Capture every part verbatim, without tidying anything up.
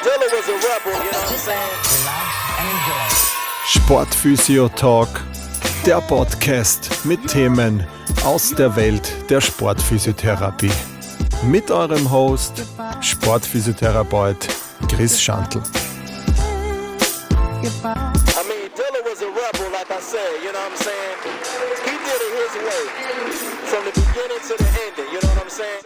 Dilla was a rebel, you know what I'm saying? Sportphysio Talk, der Podcast mit Themen aus der Welt der Sportphysiotherapie. Mit eurem Host, Sportphysiotherapeut Chris Schantl. I mean, Dilla was a rebel, like I said, you know what I'm saying? He did it his way, from the beginning to the ending, you know what I'm saying?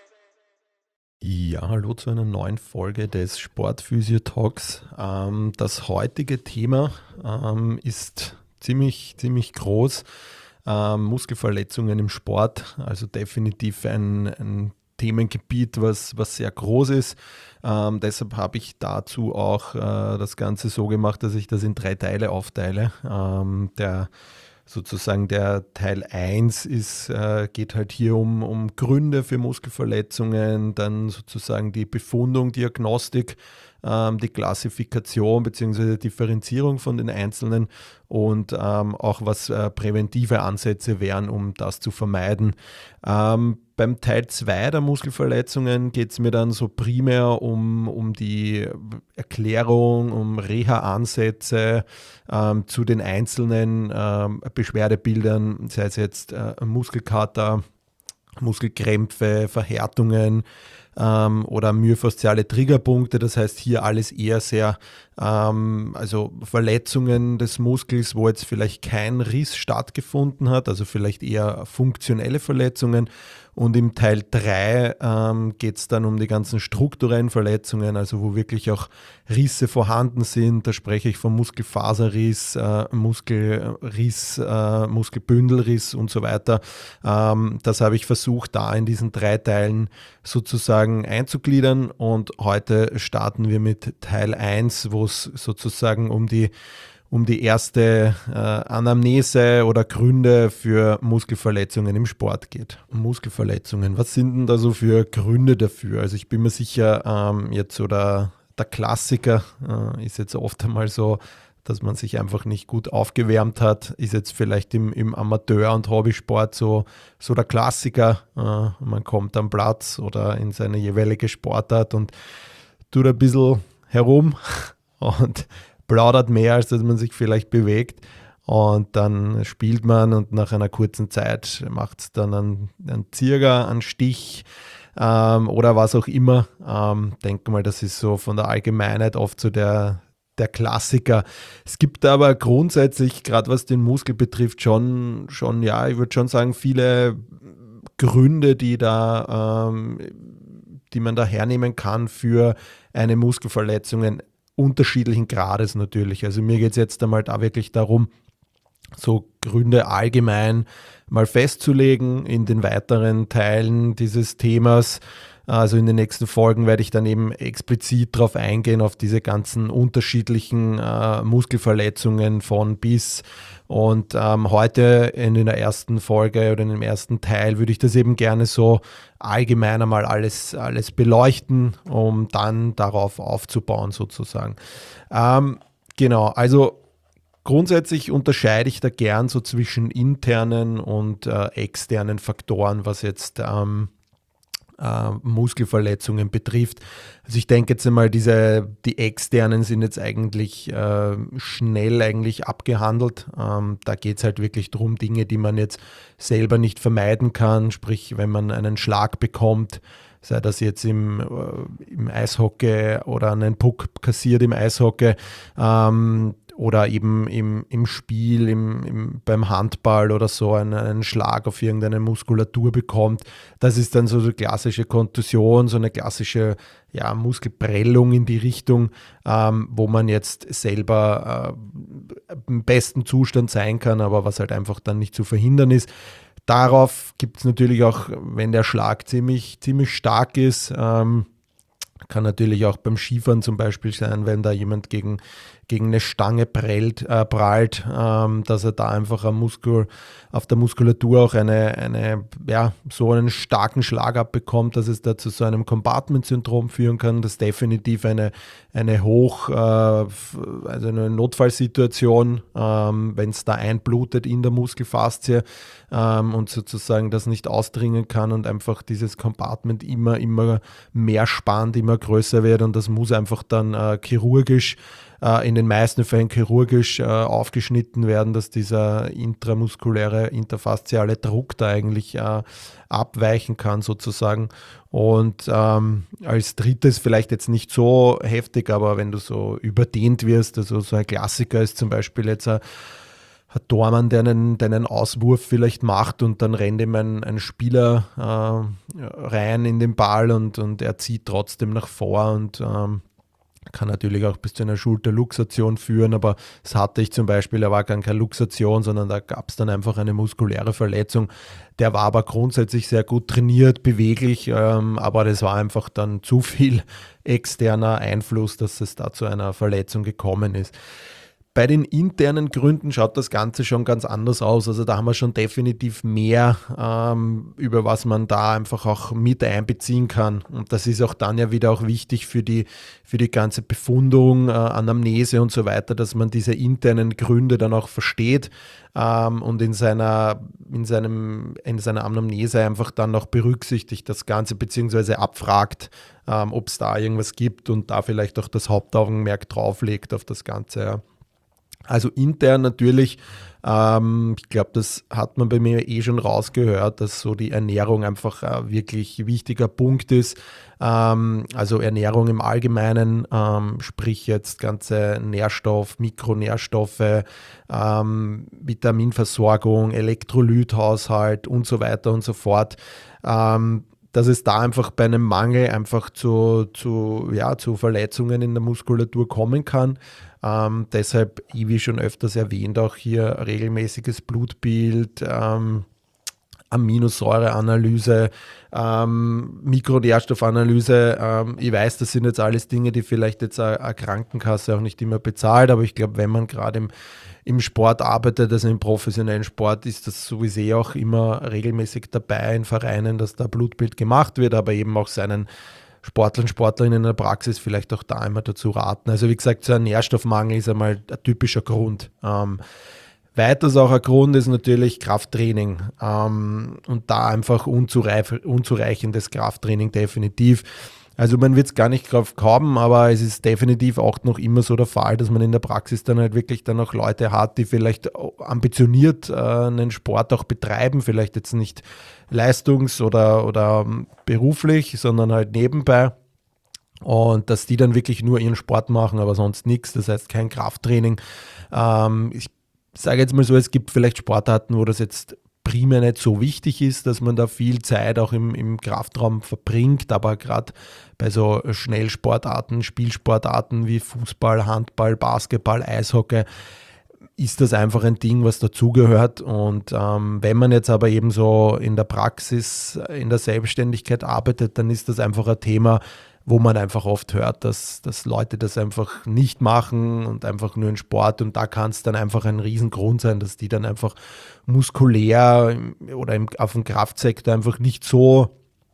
Ja, hallo zu einer neuen Folge des Sportphysio Talks. Ähm, das heutige Thema ähm, ist ziemlich, ziemlich groß. Ähm, Muskelverletzungen im Sport, also definitiv ein, ein Themengebiet, was, was sehr groß ist. Ähm, deshalb habe ich dazu auch äh, das Ganze so gemacht, dass ich das in drei Teile aufteile. Ähm, der Sozusagen der Teil eins ist, äh, geht halt hier um, um Gründe für Muskelverletzungen, dann sozusagen die Befundung, Diagnostik, ähm, die Klassifikation bzw. Differenzierung von den Einzelnen und ähm, auch was äh, präventive Ansätze wären, um das zu vermeiden. Ähm, beim Teil zwei der Muskelverletzungen geht es mir dann so primär um, um die Erklärung, um Reha-Ansätze ähm, zu den einzelnen ähm, Beschwerdebildern, sei es jetzt äh, Muskelkater, Muskelkrämpfe, Verhärtungen ähm, oder myofasziale Triggerpunkte. Das heißt hier alles eher sehr, ähm, also Verletzungen des Muskels, wo jetzt vielleicht kein Riss stattgefunden hat, also vielleicht eher funktionelle Verletzungen. Und im Teil drei ähm, geht es dann um die ganzen strukturellen Verletzungen, also wo wirklich auch Risse vorhanden sind. Da spreche ich vom Muskelfaserriss, äh, Muskelriss, äh, Muskelbündelriss und so weiter. Ähm, das habe ich versucht, da in diesen drei Teilen sozusagen einzugliedern. Und heute starten wir mit Teil eins, wo es sozusagen um die um die erste äh, Anamnese oder Gründe für Muskelverletzungen im Sport geht. Muskelverletzungen, was sind denn da so für Gründe dafür? Also ich bin mir sicher, ähm, jetzt so der, der Klassiker äh, ist jetzt oft einmal so, dass man sich einfach nicht gut aufgewärmt hat, ist jetzt vielleicht im, im Amateur- und Hobbysport so, so der Klassiker. Äh, man kommt am Platz oder in seine jeweilige Sportart und tut ein bisschen herum und plaudert mehr, als dass man sich vielleicht bewegt, und dann spielt man und nach einer kurzen Zeit macht es dann einen, einen Zirger, einen Stich ähm, oder was auch immer. Ähm, denke mal, das ist so von der Allgemeinheit oft so der, der Klassiker. Es gibt aber grundsätzlich, gerade was den Muskel betrifft, schon, schon ja, ich würde schon sagen, viele Gründe, die da, ähm, die man da hernehmen kann für eine Muskelverletzung, unterschiedlichen Grades natürlich. Also mir geht es jetzt einmal da wirklich darum, so Gründe allgemein mal festzulegen in den weiteren Teilen dieses Themas. Also in den nächsten Folgen werde ich dann eben explizit darauf eingehen, auf diese ganzen unterschiedlichen äh, Muskelverletzungen von bis. Und ähm, heute in der ersten Folge oder in dem ersten Teil würde ich das eben gerne so allgemein einmal alles, alles beleuchten, um dann darauf aufzubauen sozusagen. Ähm, genau, also grundsätzlich unterscheide ich da gern so zwischen internen und äh, externen Faktoren, was jetzt ähm, äh, Muskelverletzungen betrifft. Also ich denke jetzt einmal, diese, die externen sind jetzt eigentlich äh, schnell eigentlich abgehandelt. Ähm, da geht es halt wirklich darum, Dinge, die man jetzt selber nicht vermeiden kann, sprich wenn man einen Schlag bekommt, sei das jetzt im, äh, im Eishockey oder einen Puck kassiert im Eishockey, ähm, oder eben im, im Spiel, im, im, beim Handball oder so einen, einen Schlag auf irgendeine Muskulatur bekommt. Das ist dann so eine klassische Kontusion, so eine klassische ja, Muskelprellung in die Richtung, ähm, wo man jetzt selber äh, im besten Zustand sein kann, aber was halt einfach dann nicht zu verhindern ist. Darauf gibt es natürlich auch, wenn der Schlag ziemlich, ziemlich stark ist, ähm, kann natürlich auch beim Skifahren zum Beispiel sein, wenn da jemand gegen, gegen eine Stange prellt, äh, prallt, ähm, dass er da einfach am Muskel, auf der Muskulatur auch eine, eine, ja, so einen starken Schlag abbekommt, dass es da zu so einem Compartment-Syndrom führen kann. Das ist definitiv eine, eine hoch, äh, also eine Notfallsituation, ähm, wenn es da einblutet in der Muskelfaszie ähm, und sozusagen das nicht ausdringen kann und einfach dieses Compartment immer, immer mehr spannt, immer größer wird, und das muss einfach dann äh, chirurgisch, äh, in den meisten Fällen chirurgisch äh, aufgeschnitten werden, dass dieser intramuskuläre, interfasziale Druck da eigentlich äh, abweichen kann sozusagen. Und ähm, als drittes, vielleicht jetzt nicht so heftig, aber wenn du so überdehnt wirst, also so ein Klassiker ist zum Beispiel jetzt ein ein Tormann, der einen, der einen Auswurf vielleicht macht und dann rennt ihm ein, ein Spieler äh, rein in den Ball und, und er zieht trotzdem nach vor und ähm, kann natürlich auch bis zu einer Schulterluxation führen, aber das hatte ich zum Beispiel, da war gar keine Luxation, sondern da gab es dann einfach eine muskuläre Verletzung. Der war aber grundsätzlich sehr gut trainiert, beweglich, ähm, aber das war einfach dann zu viel externer Einfluss, dass es da zu einer Verletzung gekommen ist. Bei den internen Gründen schaut das Ganze schon ganz anders aus. Also da haben wir schon definitiv mehr, ähm, über was man da einfach auch mit einbeziehen kann. Und das ist auch dann ja wieder auch wichtig für die, für die ganze Befundung, äh, Anamnese und so weiter, dass man diese internen Gründe dann auch versteht ähm, und in seiner, in, seinem, in seiner Anamnese einfach dann noch berücksichtigt das Ganze, beziehungsweise abfragt, ähm, ob es da irgendwas gibt und da vielleicht auch das Hauptaugenmerk drauflegt auf das Ganze. Ja. Also intern natürlich, ähm, ich glaube, das hat man bei mir eh schon rausgehört, dass so die Ernährung einfach ein wirklich wichtiger Punkt ist. Ähm, also Ernährung im Allgemeinen, ähm, sprich jetzt ganze Nährstoff, Mikronährstoffe, ähm, Vitaminversorgung, Elektrolythaushalt und so weiter und so fort. Ähm, dass es da einfach bei einem Mangel einfach zu, zu, ja, zu Verletzungen in der Muskulatur kommen kann. Ähm, deshalb, wie schon öfters erwähnt, auch hier regelmäßiges Blutbild, ähm, Aminosäureanalyse, ähm, Mikronährstoffanalyse. Ähm, ich weiß, das sind jetzt alles Dinge, die vielleicht jetzt eine, eine Krankenkasse auch nicht immer bezahlt, aber ich glaube, wenn man gerade im, im Sport arbeitet, also im professionellen Sport, ist das sowieso auch immer regelmäßig dabei in Vereinen, dass da Blutbild gemacht wird, aber eben auch seinen Sportlern, Sportlerinnen in der Praxis vielleicht auch da immer dazu raten. Also wie gesagt, so ein Nährstoffmangel ist einmal ein typischer Grund. Ähm, weiters auch ein Grund ist natürlich Krafttraining ähm, und da einfach unzureich, unzureichendes Krafttraining definitiv. Also man wird es gar nicht drauf glauben, aber es ist definitiv auch noch immer so der Fall, dass man in der Praxis dann halt wirklich dann auch Leute hat, die vielleicht ambitioniert äh, einen Sport auch betreiben, vielleicht jetzt nicht leistungs- oder, oder beruflich, sondern halt nebenbei. Und dass die dann wirklich nur ihren Sport machen, aber sonst nichts, das heißt kein Krafttraining. Ähm, ich sage jetzt mal so, es gibt vielleicht Sportarten, wo das jetzt primär nicht so wichtig ist, dass man da viel Zeit auch im, im Kraftraum verbringt, aber gerade bei so Schnellsportarten, Spielsportarten wie Fußball, Handball, Basketball, Eishockey ist das einfach ein Ding, was dazugehört. Und ähm, wenn man jetzt aber eben so in der Praxis, in der Selbstständigkeit arbeitet, dann ist das einfach ein Thema, wo man einfach oft hört, dass, dass Leute das einfach nicht machen und einfach nur in Sport, und da kann es dann einfach ein Riesengrund sein, dass die dann einfach muskulär oder im, auf dem Kraftsektor einfach nicht so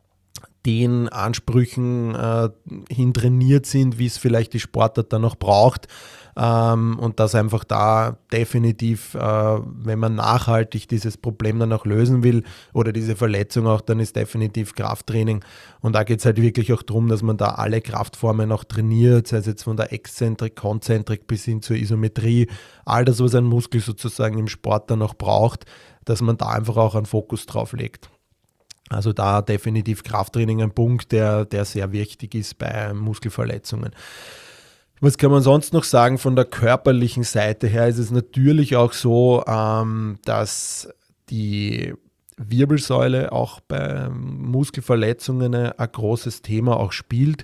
den Ansprüchen äh, hin trainiert sind, wie es vielleicht die Sportart dann noch braucht. Ähm, und dass einfach da definitiv, äh, wenn man nachhaltig dieses Problem dann auch lösen will oder diese Verletzung auch, dann ist definitiv Krafttraining. Und da geht es halt wirklich auch darum, dass man da alle Kraftformen auch trainiert, sei es jetzt von der Exzentrik, Konzentrik bis hin zur Isometrie, all das, was ein Muskel sozusagen im Sport dann auch braucht, dass man da einfach auch einen Fokus drauf legt. Also da definitiv Krafttraining ein Punkt, der, der sehr wichtig ist bei Muskelverletzungen. Was kann man sonst noch sagen? Von der körperlichen Seite her ist es natürlich auch so, ähm, dass die Wirbelsäule auch bei Muskelverletzungen ein großes Thema auch spielt.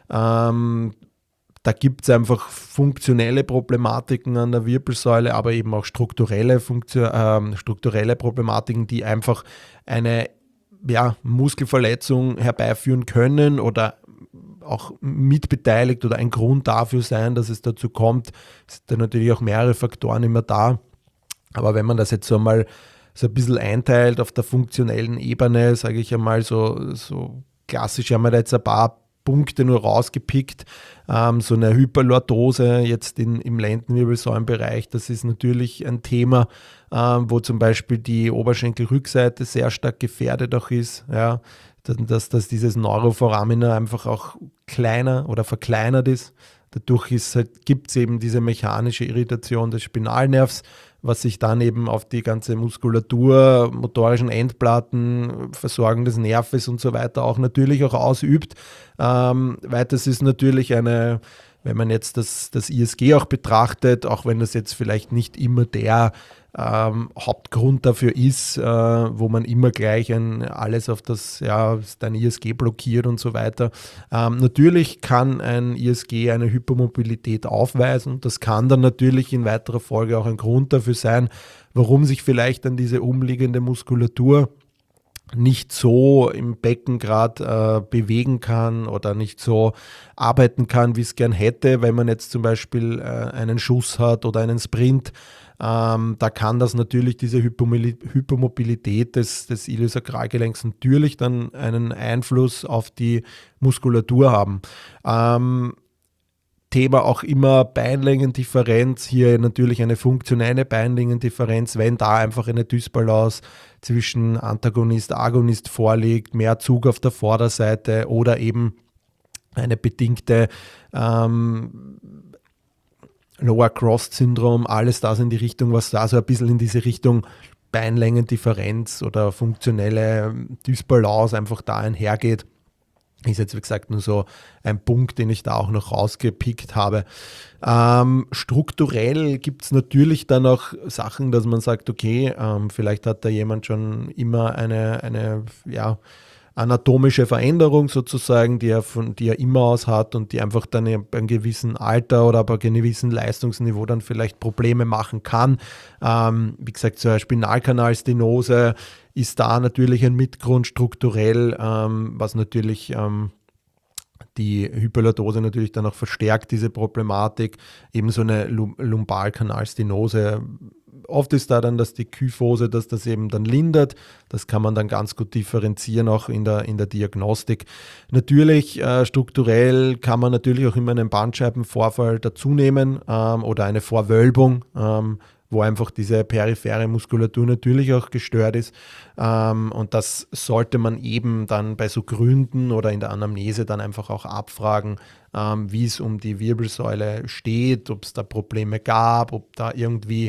Ähm, da gibt es einfach funktionelle Problematiken an der Wirbelsäule, aber eben auch strukturelle, Funktio- äh, strukturelle Problematiken, die einfach eine ja, Muskelverletzung herbeiführen können oder auch mitbeteiligt oder ein Grund dafür sein, dass es dazu kommt. Es sind da natürlich auch mehrere Faktoren immer da. Aber wenn man das jetzt so einmal so ein bisschen einteilt auf der funktionellen Ebene, sage ich einmal so, so klassisch, haben wir da jetzt ein paar Punkte nur rausgepickt. Ähm, so eine Hyperlordose jetzt in, im Lendenwirbelsäulenbereich, das ist natürlich ein Thema, ähm, wo zum Beispiel die Oberschenkelrückseite sehr stark gefährdet auch ist, ja, dass, dass dieses Neuroforamina einfach auch kleiner oder verkleinert ist. Dadurch halt, gibt es eben diese mechanische Irritation des Spinalnervs, was sich dann eben auf die ganze Muskulatur, motorischen Endplatten, Versorgung des Nerves und so weiter auch natürlich auch ausübt. Ähm, weiters ist natürlich eine, wenn man jetzt das, das I S G auch betrachtet, auch wenn das jetzt vielleicht nicht immer der ähm, Hauptgrund dafür ist, äh, wo man immer gleich ein, alles auf das, ja, dein I S G blockiert und so weiter. Ähm, natürlich kann ein I S G eine Hypermobilität aufweisen. Das kann dann natürlich in weiterer Folge auch ein Grund dafür sein, warum sich vielleicht dann diese umliegende Muskulatur nicht so im Becken gerade äh, bewegen kann oder nicht so arbeiten kann, wie es gern hätte, wenn man jetzt zum Beispiel äh, einen Schuss hat oder einen Sprint. Ähm, da kann das natürlich, diese Hypermobilität des, des Iliosakralgelenks natürlich dann einen Einfluss auf die Muskulatur haben. Ähm, Thema auch immer Beinlängendifferenz, hier natürlich eine funktionelle Beinlängendifferenz, wenn da einfach eine Dysbalance zwischen Antagonist, Agonist vorliegt, mehr Zug auf der Vorderseite oder eben eine bedingte ähm, Lower Cross-Syndrom, alles das in die Richtung, was da so ein bisschen in diese Richtung Beinlängendifferenz oder funktionelle Dysbalance einfach da einhergeht. Ist jetzt, wie gesagt, nur so ein Punkt, den ich da auch noch rausgepickt habe. Ähm, strukturell gibt es natürlich dann auch Sachen, dass man sagt, okay, ähm, vielleicht hat da jemand schon immer eine, eine ja, anatomische Veränderung sozusagen, die er, von, die er immer aus hat und die einfach dann bei einem gewissen Alter oder bei einem gewissen Leistungsniveau dann vielleicht Probleme machen kann. Ähm, wie gesagt, so eine Spinalkanalstenose ist da natürlich ein Mitgrund strukturell, ähm, was natürlich ähm, die Hyperlordose natürlich dann auch verstärkt, diese Problematik. Ebenso eine Lumbalkanalstenose. Oft ist da dann, dass die Kyphose, dass das eben dann lindert. Das kann man dann ganz gut differenzieren, auch in der, in der Diagnostik. Natürlich, äh, strukturell kann man natürlich auch immer einen Bandscheibenvorfall dazunehmen ähm, oder eine Vorwölbung, ähm, wo einfach diese periphere Muskulatur natürlich auch gestört ist. Ähm, und das sollte man eben dann bei so Gründen oder in der Anamnese dann einfach auch abfragen, ähm, wie es um die Wirbelsäule steht, ob es da Probleme gab, ob da irgendwie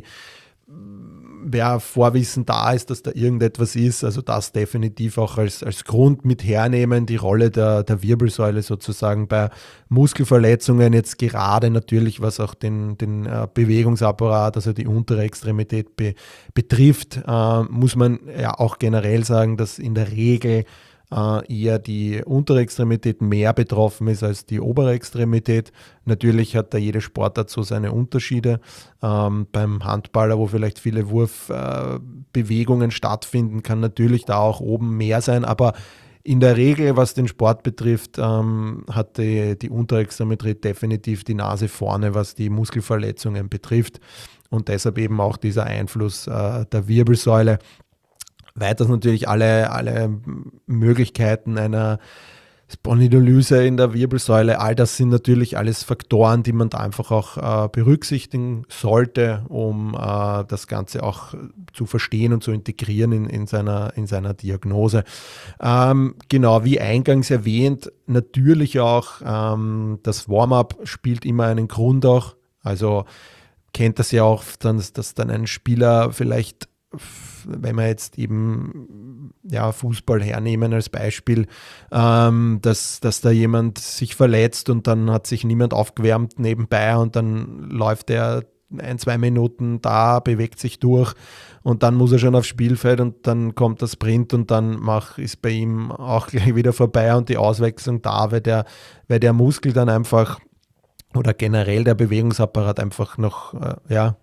wer Vorwissen da ist, dass da irgendetwas ist, also das definitiv auch als, als Grund mit hernehmen, die Rolle der, der Wirbelsäule sozusagen bei Muskelverletzungen, jetzt gerade natürlich, was auch den, den äh, Bewegungsapparat, also die untere Extremität be, betrifft, äh, muss man ja auch generell sagen, dass in der Regel äh, eher die untere Extremität mehr betroffen ist als die obere Extremität. Natürlich hat da jede Sportart so seine Unterschiede. Ähm, beim Handballer, wo vielleicht viele Wurfbewegungen äh, stattfinden, kann natürlich da auch oben mehr sein, aber in der Regel, was den Sport betrifft, ähm, hat die, die untere Extremität definitiv die Nase vorne, was die Muskelverletzungen betrifft und deshalb eben auch dieser Einfluss äh, der Wirbelsäule. Weiters natürlich alle, alle Möglichkeiten einer Spondylolyse in der Wirbelsäule, all das sind natürlich alles Faktoren, die man da einfach auch äh, berücksichtigen sollte, um äh, das Ganze auch zu verstehen und zu integrieren in, in, seiner, in seiner Diagnose. Ähm, genau, wie eingangs erwähnt, natürlich auch ähm, das Warm-up spielt immer einen Grund auch. Also kennt das ja auch, dass, dass dann ein Spieler vielleicht, wenn wir jetzt eben ja, Fußball hernehmen als Beispiel, ähm, dass, dass da jemand sich verletzt und dann hat sich niemand aufgewärmt nebenbei und dann läuft er ein, zwei Minuten da, bewegt sich durch und dann muss er schon aufs Spielfeld und dann kommt der Sprint und dann mach, ist bei ihm auch gleich wieder vorbei und die Auswechslung da, weil der, weil der Muskel dann einfach oder generell der Bewegungsapparat einfach noch äh, ja,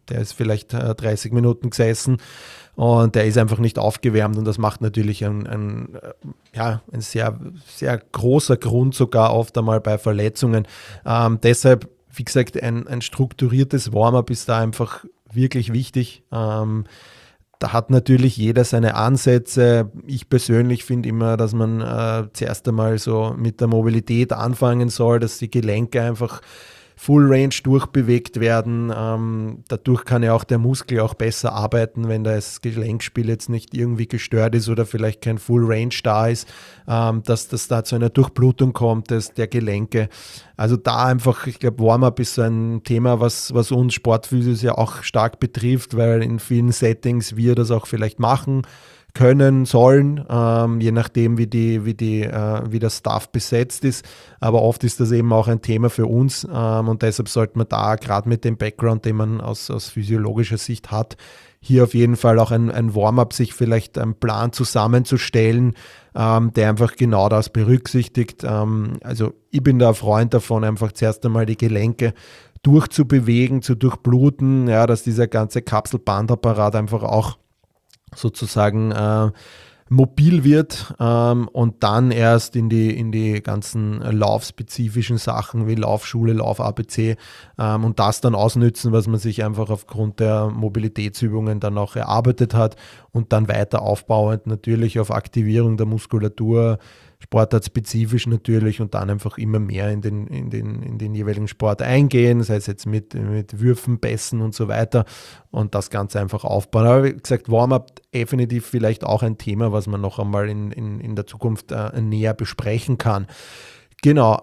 der ist vielleicht äh, dreißig Minuten gesessen und der ist einfach nicht aufgewärmt und das macht natürlich ein, ein, ja, ein sehr, sehr großer Grund sogar oft einmal bei Verletzungen. Ähm, deshalb, wie gesagt, ein, ein strukturiertes Warm-up ist da einfach wirklich wichtig. Ähm, Da hat natürlich jeder seine Ansätze. Ich persönlich finde immer, dass man äh, zuerst einmal so mit der Mobilität anfangen soll, dass die Gelenke einfach Full Range durchbewegt werden. Ähm, dadurch kann ja auch der Muskel auch besser arbeiten, wenn das Gelenkspiel jetzt nicht irgendwie gestört ist oder vielleicht kein Full Range da ist, ähm, dass das da zu einer Durchblutung kommt des, der Gelenke. Also da einfach, ich glaube, Warm-up ist so ein Thema, was, was uns Sportphysios ja auch stark betrifft, weil in vielen Settings wir das auch vielleicht machen können, sollen, ähm, je nachdem, wie, die, wie, die, äh, wie der Staff besetzt ist. Aber oft ist das eben auch ein Thema für uns ähm, und deshalb sollte man da, gerade mit dem Background, den man aus, aus physiologischer Sicht hat, hier auf jeden Fall auch ein, ein Warm-up, sich vielleicht einen Plan zusammenzustellen, ähm, der einfach genau das berücksichtigt. Ähm, also ich bin da ein Freund davon, einfach zuerst einmal die Gelenke durchzubewegen, zu durchbluten, ja, dass dieser ganze Kapselbandapparat einfach auch sozusagen äh, mobil wird ähm, und dann erst in die, in die ganzen laufspezifischen Sachen wie Laufschule, Lauf-A B C ähm, und das dann ausnützen, was man sich einfach aufgrund der Mobilitätsübungen dann auch erarbeitet hat und dann weiter aufbauend natürlich auf Aktivierung der Muskulatur, sportartspezifisch natürlich und dann einfach immer mehr in den, in den, in den jeweiligen Sport eingehen, sei es jetzt mit, mit Würfen, Pässen und so weiter und das Ganze einfach aufbauen. Aber wie gesagt, Warm-up definitiv vielleicht auch ein Thema, was man noch einmal in, in, in der Zukunft äh, näher besprechen kann. Genau,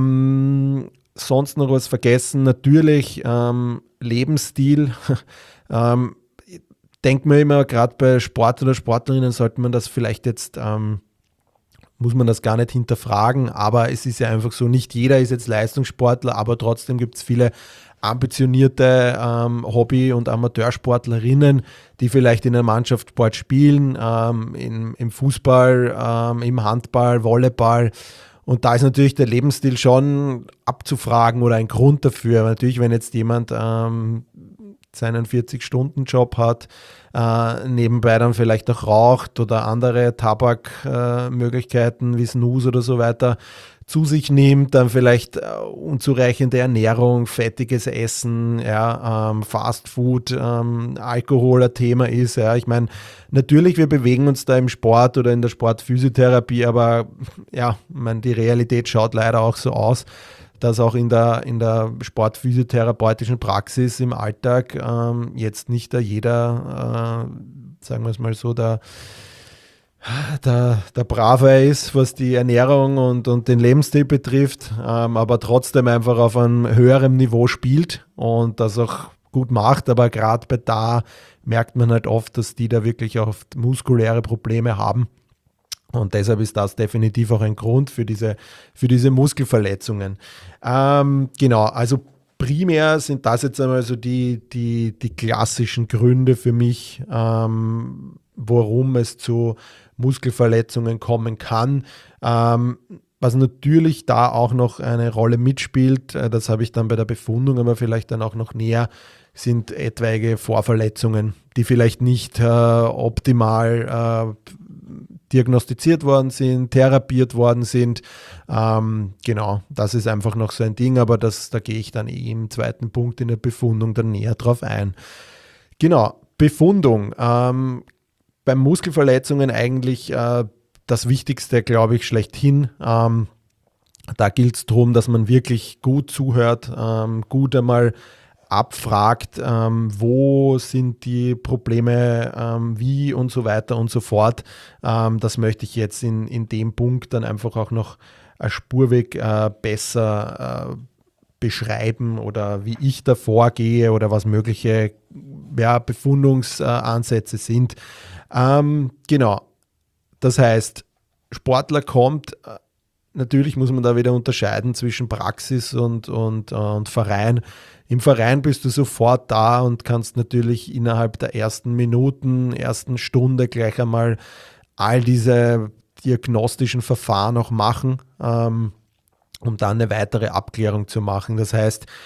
ähm, sonst noch was vergessen, natürlich ähm, Lebensstil. ähm, denkt man immer, gerade bei Sport oder Sportlerinnen sollte man das vielleicht jetzt ähm, muss man das gar nicht hinterfragen, aber es ist ja einfach so, nicht jeder ist jetzt Leistungssportler, aber trotzdem gibt es viele ambitionierte ähm, Hobby- und Amateursportlerinnen, die vielleicht in einer Mannschaft Sport spielen, ähm, in, im Fußball, ähm, im Handball, Volleyball. Und da ist natürlich der Lebensstil schon abzufragen oder ein Grund dafür. Aber natürlich, wenn jetzt jemand ähm, seinen vierzig-Stunden-Job hat, äh, nebenbei dann vielleicht auch raucht oder andere Tabakmöglichkeiten äh, wie Snus oder so weiter zu sich nimmt, dann vielleicht äh, unzureichende Ernährung, fettiges Essen, ja, ähm, Fast Food, ähm, Alkohol ein Thema ist. Ja. Ich meine, natürlich, wir bewegen uns da im Sport oder in der Sportphysiotherapie, aber ja, ich meine, die Realität schaut leider auch so aus, dass auch in der, in der sportphysiotherapeutischen Praxis im Alltag ähm, jetzt nicht da jeder, äh, sagen wir es mal so, der, der, der Brave ist, was die Ernährung und, und den Lebensstil betrifft, ähm, aber trotzdem einfach auf einem höheren Niveau spielt und das auch gut macht. Aber gerade bei da merkt man halt oft, dass die da wirklich oft muskuläre Probleme haben. Und deshalb ist das definitiv auch ein Grund für diese, für diese Muskelverletzungen. Ähm, genau, also primär sind das jetzt einmal so die, die, die klassischen Gründe für mich, ähm, warum es zu Muskelverletzungen kommen kann. Ähm, was natürlich da auch noch eine Rolle mitspielt, das habe ich dann bei der Befundung aber vielleicht dann auch noch näher, sind etwaige Vorverletzungen, die vielleicht nicht äh, optimal äh, diagnostiziert worden sind, therapiert worden sind. Ähm, genau, das ist einfach noch so ein Ding, aber das, da gehe ich dann eh im zweiten Punkt in der Befundung dann näher drauf ein. Genau, Befundung. Ähm, bei Muskelverletzungen eigentlich äh, das Wichtigste, glaube ich, schlechthin. Ähm, da gilt es darum, dass man wirklich gut zuhört, ähm, gut einmal abfragt, ähm, wo sind die Probleme, ähm, wie und so weiter und so fort. Ähm, das möchte ich jetzt in, in dem Punkt dann einfach auch noch ein Spurweg äh, besser äh, beschreiben oder wie ich da vorgehe oder was mögliche ja, Befundungsansätze äh, sind. Ähm, genau, das heißt, Sportler kommt, äh, natürlich muss man da wieder unterscheiden zwischen Praxis und, und, und Verein. Im Verein bist du sofort da und kannst natürlich innerhalb der ersten Minuten, ersten Stunde gleich einmal all diese diagnostischen Verfahren auch machen, ähm, um dann eine weitere Abklärung zu machen. Das heißt,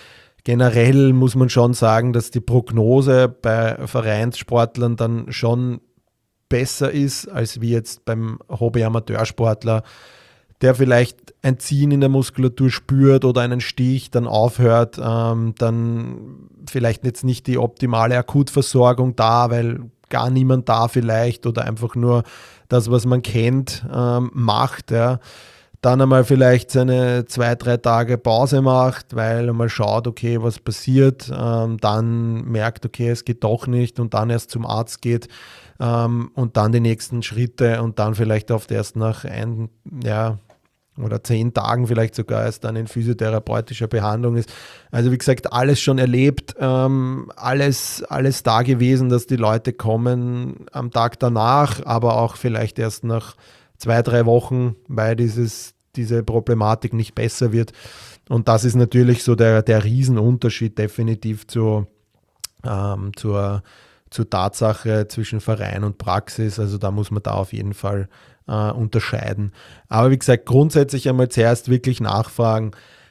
generell muss man schon sagen, dass die Prognose bei Vereinssportlern dann schon besser ist, als wie jetzt beim Hobby-Amateursportler, der vielleicht ein Ziehen in der Muskulatur spürt oder einen Stich, dann aufhört, ähm, dann vielleicht jetzt nicht die optimale Akutversorgung da, weil gar niemand da vielleicht oder einfach nur das, was man kennt, ähm, macht, ja. Dann einmal vielleicht seine zwei, drei Tage Pause macht, weil er mal schaut, okay, was passiert, ähm, dann merkt, okay, es geht doch nicht und dann erst zum Arzt geht ähm, und dann die nächsten Schritte und dann vielleicht oft erst nach ein, ja, oder zehn Tagen vielleicht sogar erst dann in physiotherapeutischer Behandlung ist. Also wie gesagt, alles schon erlebt, ähm, alles, alles da gewesen, dass die Leute kommen am Tag danach, aber auch vielleicht erst nach zwei, drei Wochen, weil dieses, diese Problematik nicht besser wird. Und das ist natürlich so der, der Riesenunterschied definitiv zu, ähm, zur, zur Tatsache zwischen Verein und Praxis. Also da muss man da auf jeden Fall äh, unterscheiden. Aber wie gesagt, grundsätzlich einmal zuerst wirklich nachfragen,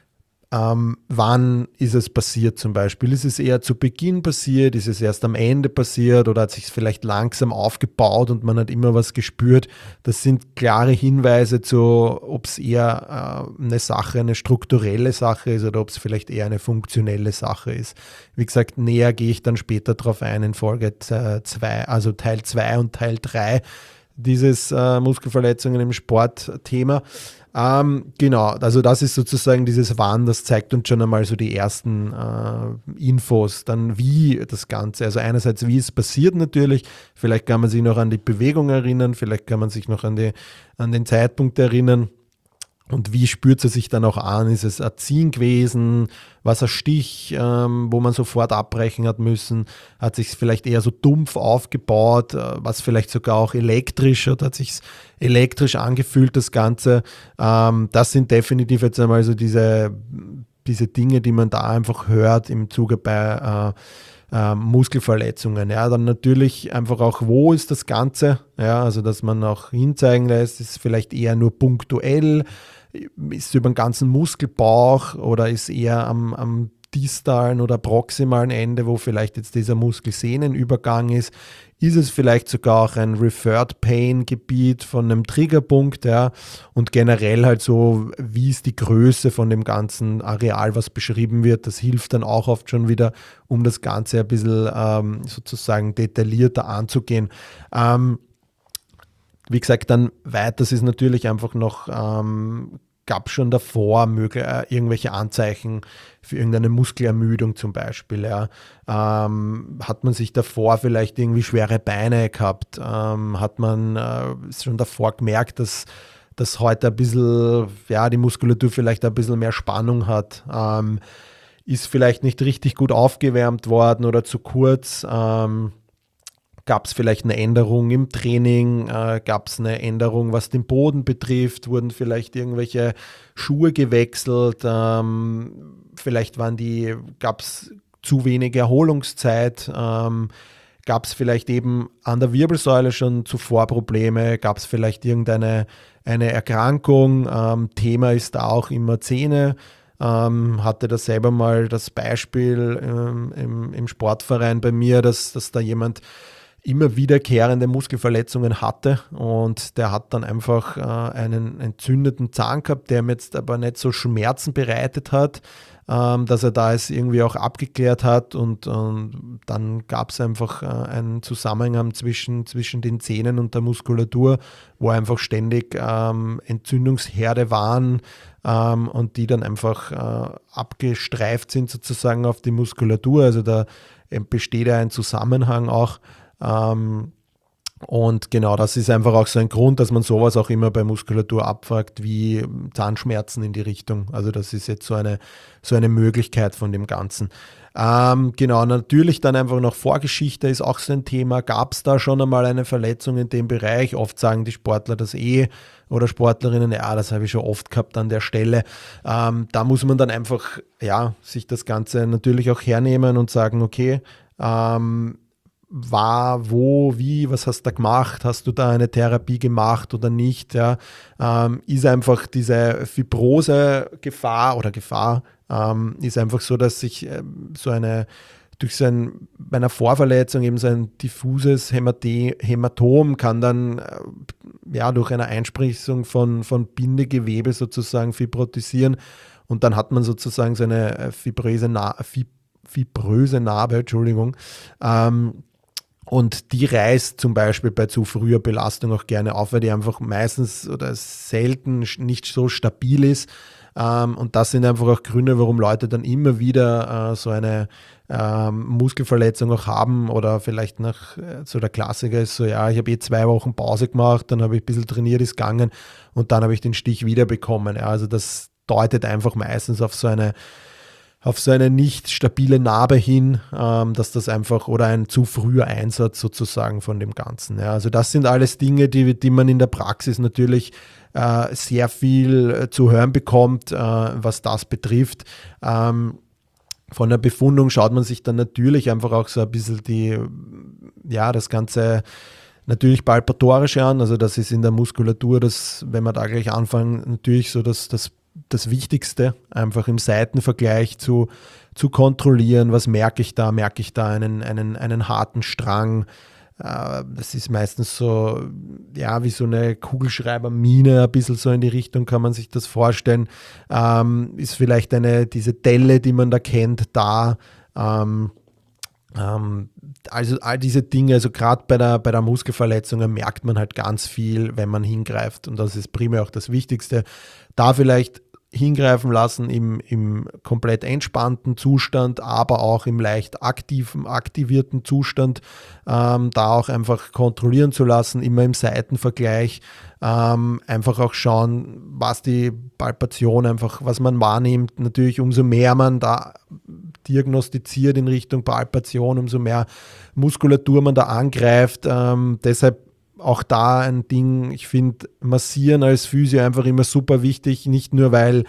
Ähm, wann ist es passiert zum Beispiel? Ist es eher zu Beginn passiert? Ist es erst am Ende passiert? Oder hat sich es vielleicht langsam aufgebaut und man hat immer was gespürt? Das sind klare Hinweise zu, ob es eher äh, eine Sache, eine strukturelle Sache ist oder ob es vielleicht eher eine funktionelle Sache ist. Wie gesagt, näher gehe ich dann später darauf ein in Folge zwei, also Teil zwei und Teil drei dieses äh, Muskelverletzungen im Sport-Thema. Ähm, genau, also das ist sozusagen dieses Wann, das zeigt uns schon einmal so die ersten äh, Infos, dann wie das Ganze, also einerseits wie es passiert natürlich, vielleicht kann man sich noch an die Bewegung erinnern, vielleicht kann man sich noch an, die, an den Zeitpunkt erinnern. Und wie spürt es sich dann auch an? Ist es ein Ziehen gewesen? Was ein Stich, ähm, wo man sofort abbrechen hat müssen? Hat sich vielleicht eher so dumpf aufgebaut? Äh, was vielleicht sogar auch elektrisch oder hat sich elektrisch angefühlt, das Ganze? Ähm, das sind definitiv jetzt einmal so diese, diese Dinge, die man da einfach hört im Zuge bei äh, äh, Muskelverletzungen. Ja, dann natürlich einfach auch, wo ist das Ganze? Ja, also dass man auch hinzeigen lässt, ist vielleicht eher nur punktuell. Ist es über den ganzen Muskelbauch oder ist eher am, am distalen oder proximalen Ende, wo vielleicht jetzt dieser Muskelsehnenübergang ist? Ist es vielleicht sogar auch ein Referred Pain Gebiet von einem Triggerpunkt? Ja? Und generell halt so, wie ist die Größe von dem ganzen Areal, was beschrieben wird? Das hilft dann auch oft schon wieder, um das Ganze ein bisschen ähm, sozusagen detaillierter anzugehen. Ähm, Wie gesagt, dann weiters ist natürlich einfach noch, ähm, gab es schon davor möglich, äh, irgendwelche Anzeichen für irgendeine Muskelermüdung zum Beispiel. Ja. Ähm, hat man sich davor vielleicht irgendwie schwere Beine gehabt? Ähm, hat man äh, schon davor gemerkt, dass, dass heute ein bisschen, ja, die Muskulatur vielleicht ein bisschen mehr Spannung hat? Ähm, ist vielleicht nicht richtig gut aufgewärmt worden oder zu kurz? Ähm, Gab es vielleicht eine Änderung im Training? Äh, Gab es eine Änderung, was den Boden betrifft? Wurden vielleicht irgendwelche Schuhe gewechselt? Ähm, vielleicht waren die, gab es zu wenig Erholungszeit? Ähm, Gab es vielleicht eben an der Wirbelsäule schon zuvor Probleme? Gab es vielleicht irgendeine eine Erkrankung? Ähm, Thema ist da auch immer Zähne. Ähm, hatte da selber mal das Beispiel ähm, im, im Sportverein bei mir, dass, dass da jemand immer wiederkehrende Muskelverletzungen hatte und der hat dann einfach äh, einen entzündeten Zahn gehabt, der ihm jetzt aber nicht so Schmerzen bereitet hat, ähm, dass er da es irgendwie auch abgeklärt hat und, und dann gab es einfach äh, einen Zusammenhang zwischen, zwischen den Zähnen und der Muskulatur, wo einfach ständig ähm, Entzündungsherde waren ähm, und die dann einfach äh, abgestreift sind sozusagen auf die Muskulatur, also da besteht ja ein Zusammenhang auch. Ähm, und genau, das ist einfach auch so ein Grund, dass man sowas auch immer bei Muskulatur abfragt, wie Zahnschmerzen in die Richtung. Also das ist jetzt so eine, so eine Möglichkeit von dem Ganzen. Ähm, genau, natürlich dann einfach noch Vorgeschichte ist auch so ein Thema. Gab es da schon einmal eine Verletzung in dem Bereich? Oft sagen die Sportler das eh oder Sportlerinnen, ja, das habe ich schon oft gehabt an der Stelle. Ähm, da muss man dann einfach, ja, sich das Ganze natürlich auch hernehmen und sagen, okay, ähm, war, wo, wie, was hast du da gemacht, hast du da eine Therapie gemacht oder nicht, ja, ähm, ist einfach diese Fibrose-Gefahr oder Gefahr ähm, ist einfach so, dass sich äh, so eine durch so ein, bei einer Vorverletzung eben so ein diffuses Hämate, Hämatom kann dann äh, ja durch eine Einspritzung von, von Bindegewebe sozusagen fibrotisieren und dann hat man sozusagen so eine fibröse, Na- Fib- fibröse Narbe, Entschuldigung, ähm, und die reißt zum Beispiel bei zu früher Belastung auch gerne auf, weil die einfach meistens oder selten nicht so stabil ist. Ähm, und das sind einfach auch Gründe, warum Leute dann immer wieder äh, so eine ähm, Muskelverletzung auch haben oder vielleicht nach äh, so der Klassiker ist so, ja, ich habe eh zwei Wochen Pause gemacht, dann habe ich ein bisschen trainiert, ist gegangen und dann habe ich den Stich wieder bekommen. Ja, also das deutet einfach meistens auf so eine auf so eine nicht stabile Narbe hin, ähm, dass das einfach oder ein zu früher Einsatz sozusagen von dem Ganzen. Ja. Also das sind alles Dinge, die, die man in der Praxis natürlich äh, sehr viel äh, zu hören bekommt, äh, was das betrifft. Ähm, von der Befundung schaut man sich dann natürlich einfach auch so ein bisschen die, ja, das Ganze natürlich palpatorisch an. Also das ist in der Muskulatur, das, wenn wir da gleich anfangen, natürlich so das, das das Wichtigste, einfach im Seitenvergleich zu, zu kontrollieren, was merke ich da, merke ich da einen, einen, einen harten Strang, äh, das ist meistens so, ja, wie so eine Kugelschreibermine, ein bisschen so in die Richtung kann man sich das vorstellen, ähm, ist vielleicht eine, diese Delle, die man da kennt, da, ähm, ähm, also all diese Dinge, also gerade bei der, bei der Muskelverletzung merkt man halt ganz viel, wenn man hingreift und das ist primär auch das Wichtigste. Da vielleicht hingreifen lassen im, im komplett entspannten Zustand, aber auch im leicht aktiven, aktivierten Zustand, ähm, da auch einfach kontrollieren zu lassen, immer im Seitenvergleich, ähm, einfach auch schauen, was die Palpation einfach, was man wahrnimmt. Natürlich, umso mehr man da diagnostiziert in Richtung Palpation, umso mehr Muskulatur man da angreift. Ähm, deshalb auch da ein Ding, ich finde Massieren als Physio einfach immer super wichtig, nicht nur weil,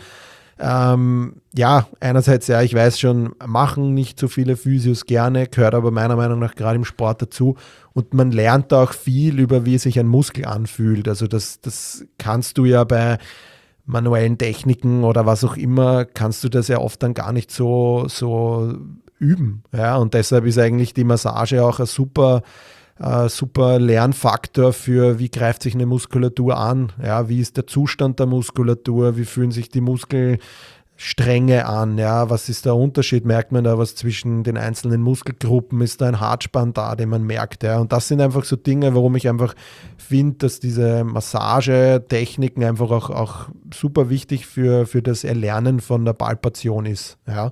ähm, ja, einerseits, ja, ich weiß schon, machen nicht so viele Physios gerne, gehört aber meiner Meinung nach gerade im Sport dazu und man lernt auch viel über, wie sich ein Muskel anfühlt, also das, das kannst du ja bei manuellen Techniken oder was auch immer, kannst du das ja oft dann gar nicht so, so üben, ja, und deshalb ist eigentlich die Massage auch ein super Uh, super Lernfaktor für, wie greift sich eine Muskulatur an, ja, wie ist der Zustand der Muskulatur, wie fühlen sich die Muskelstränge an, ja, was ist der Unterschied, merkt man da was zwischen den einzelnen Muskelgruppen, ist da ein Hartspann da, den man merkt, ja, und das sind einfach so Dinge, warum ich einfach finde, dass diese Massagetechniken einfach auch, auch super wichtig für, für das Erlernen von der Palpation ist, ja,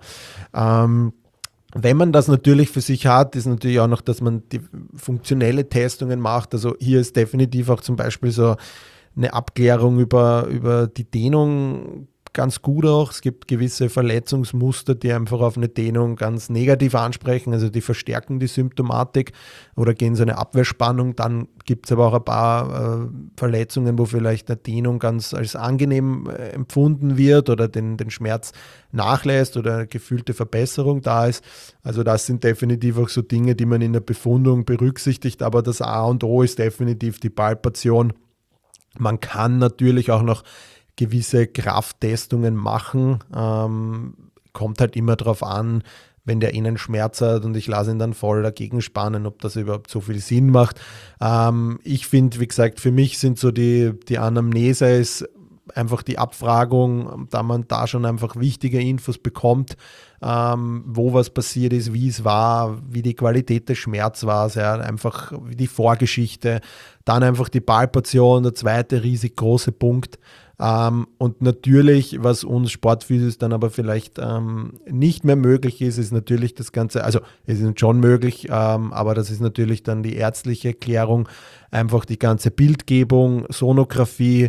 ähm, wenn man das natürlich für sich hat, ist natürlich auch noch, dass man die funktionelle Testungen macht. Also hier ist definitiv auch zum Beispiel so eine Abklärung über, über die Dehnung ganz gut auch. Es gibt gewisse Verletzungsmuster, die einfach auf eine Dehnung ganz negativ ansprechen, also die verstärken die Symptomatik oder gehen so eine Abwehrspannung. Dann gibt es aber auch ein paar äh, Verletzungen, wo vielleicht eine Dehnung ganz als angenehm äh, empfunden wird oder den, den Schmerz nachlässt oder eine gefühlte Verbesserung da ist. Also das sind definitiv auch so Dinge, die man in der Befundung berücksichtigt, aber das A und O ist definitiv die Palpation. Man kann natürlich auch noch gewisse Krafttestungen machen. Ähm, kommt halt immer darauf an, wenn der innen Schmerz hat und ich lasse ihn dann voll dagegen spannen, ob das überhaupt so viel Sinn macht. Ähm, ich finde, wie gesagt, für mich sind so die, die Anamnese ist einfach die Abfragung, da man da schon einfach wichtige Infos bekommt, ähm, wo was passiert ist, wie es war, wie die Qualität des Schmerzes war, sehr einfach wie die Vorgeschichte, dann einfach die Palpation, der zweite riesig große Punkt. Ähm, und natürlich, was uns Sportphysios dann aber vielleicht ähm, nicht mehr möglich ist, ist natürlich das Ganze, also es ist schon möglich, ähm, aber das ist natürlich dann die ärztliche Erklärung, einfach die ganze Bildgebung, Sonographie,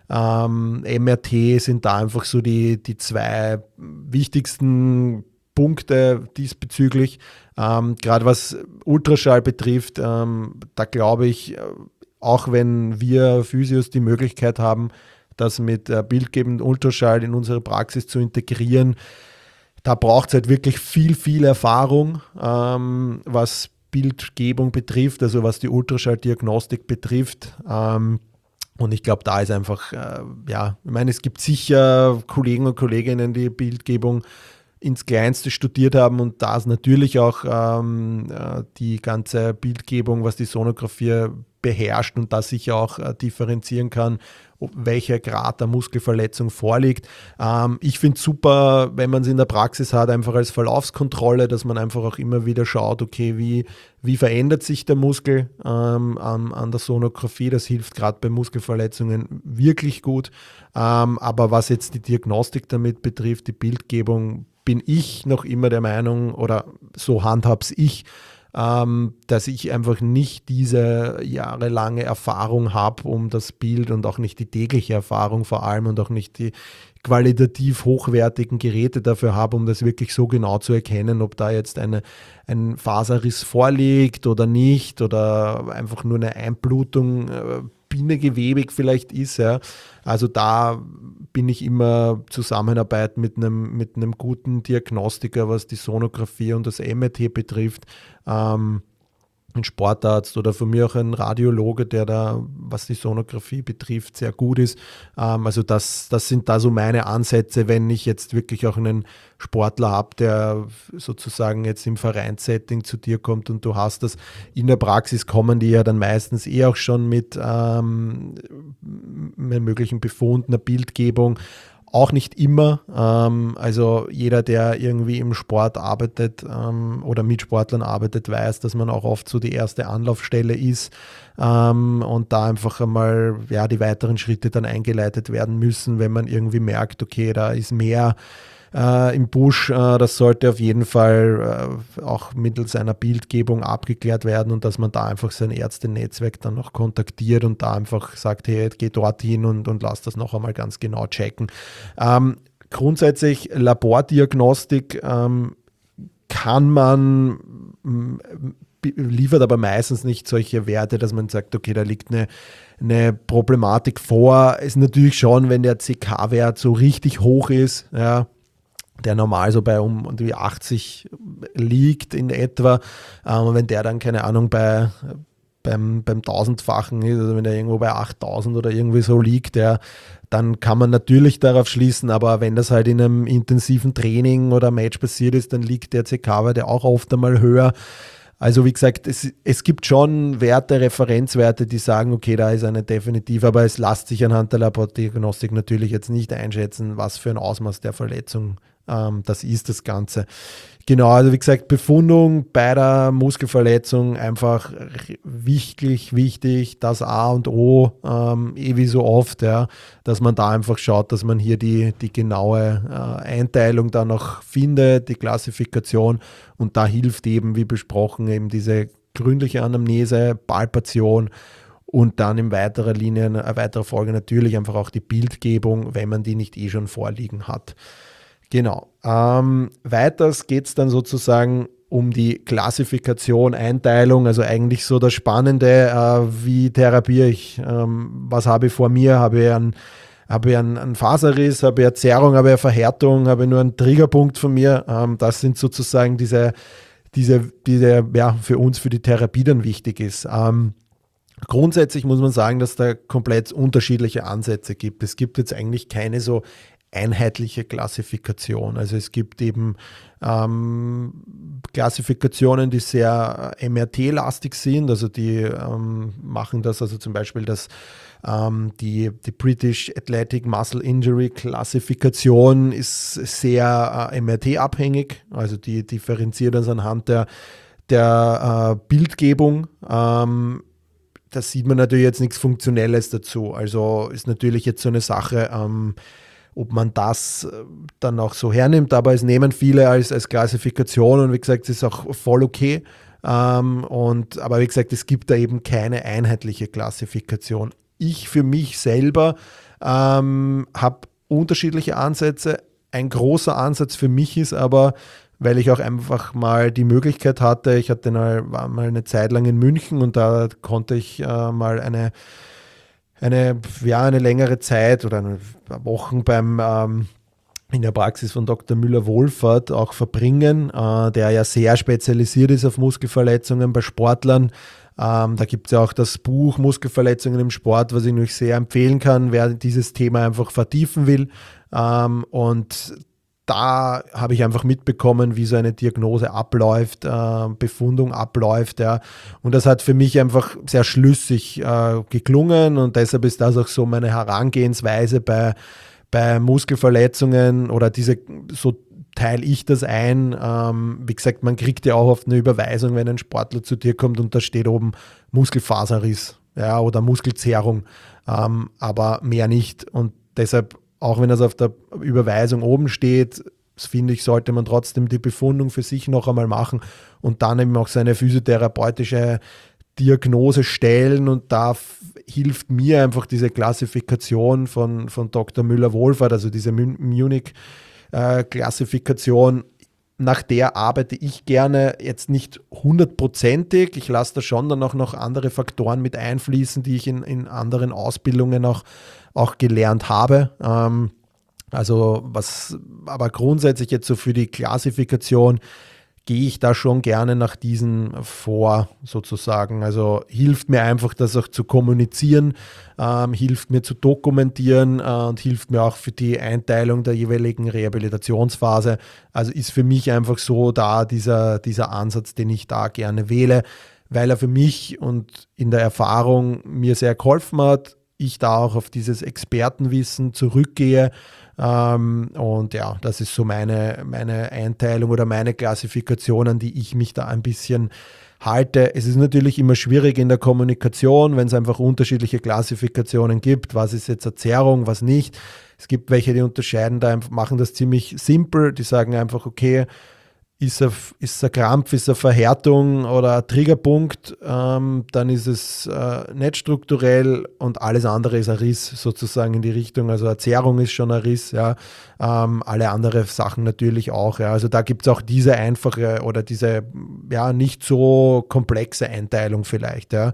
ähm, M R T sind da einfach so die, die zwei wichtigsten Punkte diesbezüglich. Ähm, gerade was Ultraschall betrifft, ähm, da glaube ich, auch wenn wir Physios die Möglichkeit haben, das mit äh, bildgebendem Ultraschall in unsere Praxis zu integrieren, da braucht es halt wirklich viel, viel Erfahrung, ähm, was Bildgebung betrifft, also was die Ultraschalldiagnostik betrifft. Ähm, Und ich glaube, da ist einfach, äh, ja, ich meine, es gibt sicher Kollegen und Kolleginnen, die Bildgebung ins Kleinste studiert haben und da ist natürlich auch ähm, äh, die ganze Bildgebung, was die Sonographie beherrscht und da sicher auch äh, differenzieren kann, ob, welcher Grad der Muskelverletzung vorliegt. Ähm, ich finde es super, wenn man es in der Praxis hat, einfach als Verlaufskontrolle, dass man einfach auch immer wieder schaut, okay, wie, wie verändert sich der Muskel ähm, an, an der Sonographie. Das hilft gerade bei Muskelverletzungen wirklich gut. Ähm, aber was jetzt die Diagnostik damit betrifft, die Bildgebung, bin ich noch immer der Meinung, oder so handhab's ich, ähm, dass ich einfach nicht diese jahrelange Erfahrung habe, um das Bild und auch nicht die tägliche Erfahrung vor allem und auch nicht die qualitativ hochwertigen Geräte dafür habe, um das wirklich so genau zu erkennen, ob da jetzt eine, ein Faserriss vorliegt oder nicht oder einfach nur eine Einblutung äh, bindegewebig vielleicht ist. Ja. Also da bin ich immer Zusammenarbeit mit einem, mit einem guten Diagnostiker, was die Sonographie und das M R T betrifft. Ähm, ein Sportarzt oder von mir auch ein Radiologe, der da, was die Sonographie betrifft, sehr gut ist. Ähm, also das, das sind da so meine Ansätze, wenn ich jetzt wirklich auch einen Sportler habe, der sozusagen jetzt im Vereinssetting zu dir kommt und du hast das. In der Praxis kommen die ja dann meistens eh auch schon mit ähm, möglichen Befunden, einer Bildgebung. Auch nicht immer. Ähm, also jeder, der irgendwie im Sport arbeitet ähm, oder mit Sportlern arbeitet, weiß, dass man auch oft so die erste Anlaufstelle ist ähm, und da einfach einmal ja, die weiteren Schritte dann eingeleitet werden müssen, wenn man irgendwie merkt, okay, da ist mehr äh, im Busch. Äh, das sollte auf jeden Fall äh, auch mittels einer Bildgebung abgeklärt werden und dass man da einfach sein Ärztenetzwerk dann noch kontaktiert und da einfach sagt, hey, geh dorthin und, und lass das noch einmal ganz genau checken. Ähm, grundsätzlich Labordiagnostik ähm, kann man, m, liefert aber meistens nicht solche Werte, dass man sagt, okay, da liegt eine, eine Problematik vor. Ist natürlich schon, wenn der C K-Wert so richtig hoch ist, ja, der normal so bei um die achtzig liegt in etwa, ähm, wenn der dann, keine Ahnung, bei beim, beim tausendfachen ist, also wenn der irgendwo bei achttausend oder irgendwie so liegt, ja, dann kann man natürlich darauf schließen, aber wenn das halt in einem intensiven Training oder Match passiert ist, dann liegt der C K-Wert auch oft einmal höher. Also wie gesagt, es, es gibt schon Werte, Referenzwerte, die sagen, okay, da ist eine definitiv, aber es lässt sich anhand der Labordiagnostik natürlich jetzt nicht einschätzen, was für ein Ausmaß der Verletzung ähm, das ist, das Ganze. Genau, also wie gesagt, Befundung bei der Muskelverletzung einfach wichtig, wichtig, das A und O, ähm, eh wie so oft, ja, dass man da einfach schaut, dass man hier die, die genaue äh, Einteilung dann noch findet, die Klassifikation, und da hilft eben, wie besprochen, eben diese gründliche Anamnese, Palpation und dann in weiterer Linie, in weiterer Folge natürlich einfach auch die Bildgebung, wenn man die nicht eh schon vorliegen hat. Genau. Ähm, weiters geht es dann sozusagen um die Klassifikation, Einteilung, also eigentlich so das Spannende, äh, wie therapiere ich, ähm, was habe ich vor mir, habe ich einen, habe ich einen, einen Faserriss, habe ich eine Zerrung, habe ich eine Verhärtung, habe ich nur einen Triggerpunkt von mir, ähm, das sind sozusagen diese, diese, diese, ja, für uns, für die Therapie dann wichtig ist. Ähm, grundsätzlich muss man sagen, dass da komplett unterschiedliche Ansätze gibt. Es gibt jetzt eigentlich keine so einheitliche Klassifikation. Also es gibt eben ähm, Klassifikationen, die sehr M R T-lastig sind, also die ähm, machen das, also zum Beispiel das, ähm, die, die British Athletic Muscle Injury Klassifikation ist sehr äh, M R T-abhängig, also die differenziert das anhand der, der äh, Bildgebung. Ähm, da sieht man natürlich jetzt nichts Funktionelles dazu, also ist natürlich jetzt so eine Sache, ähm, ob man das dann auch so hernimmt, aber es nehmen viele als, als Klassifikation und wie gesagt, es ist auch voll okay. Ähm, und, aber wie gesagt, es gibt da eben keine einheitliche Klassifikation. Ich für mich selber ähm, habe unterschiedliche Ansätze. Ein großer Ansatz für mich ist aber, weil ich auch einfach mal die Möglichkeit hatte, ich hatte eine, war mal eine Zeit lang in München und da konnte ich äh, mal eine Eine, ja, eine längere Zeit oder eine Wochen beim, ähm, in der Praxis von Doktor Müller-Wohlfahrt auch verbringen, äh, der ja sehr spezialisiert ist auf Muskelverletzungen bei Sportlern. Ähm, da gibt es ja auch das Buch Muskelverletzungen im Sport, was ich euch sehr empfehlen kann, wer dieses Thema einfach vertiefen will. Ähm, und da habe ich einfach mitbekommen, wie so eine Diagnose abläuft, äh, Befundung abläuft. Ja. Und das hat für mich einfach sehr schlüssig äh, geklungen und deshalb ist das auch so meine Herangehensweise bei, bei Muskelverletzungen oder diese, so teile ich das ein. Ähm, wie gesagt, man kriegt ja auch oft eine Überweisung, wenn ein Sportler zu dir kommt und da steht oben Muskelfaserriss, ja, oder Muskelzerrung, ähm, aber mehr nicht. Und deshalb, auch wenn das auf der Überweisung oben steht, finde ich, sollte man trotzdem die Befundung für sich noch einmal machen und dann eben auch seine physiotherapeutische Diagnose stellen. Und da f- hilft mir einfach diese Klassifikation von, von Doktor Müller-Wohlfahrt, also diese Mün- Munich-Klassifikation. Nach der arbeite ich gerne, jetzt nicht hundertprozentig. Ich lasse da schon dann auch noch andere Faktoren mit einfließen, die ich in, in anderen Ausbildungen auch, auch gelernt habe. Ähm, also was, aber grundsätzlich jetzt so für die Klassifikation gehe ich da schon gerne nach diesen vor, sozusagen. Also hilft mir einfach, das auch zu kommunizieren, ähm, hilft mir zu dokumentieren äh, und hilft mir auch für die Einteilung der jeweiligen Rehabilitationsphase. Also ist für mich einfach so da dieser, dieser Ansatz, den ich da gerne wähle, weil er für mich und in der Erfahrung mir sehr geholfen hat. Ich da auch auf dieses Expertenwissen zurückgehe. Ähm, und ja, das ist so meine, meine Einteilung oder meine Klassifikation, an die ich mich da ein bisschen halte. Es ist natürlich immer schwierig in der Kommunikation, wenn es einfach unterschiedliche Klassifikationen gibt. Was ist jetzt eine Zerrung, was nicht? Es gibt welche, die unterscheiden da, einfach, machen das ziemlich simpel. Die sagen einfach, okay, ist ein, ist ein Krampf, ist eine Verhärtung oder ein Triggerpunkt, ähm, dann ist es äh, nicht strukturell und alles andere ist ein Riss sozusagen in die Richtung. Also eine Zerrung ist schon ein Riss, ja. Ähm, alle anderen Sachen natürlich auch. Ja. Also da gibt es auch diese einfache oder diese ja nicht so komplexe Einteilung vielleicht. Ja.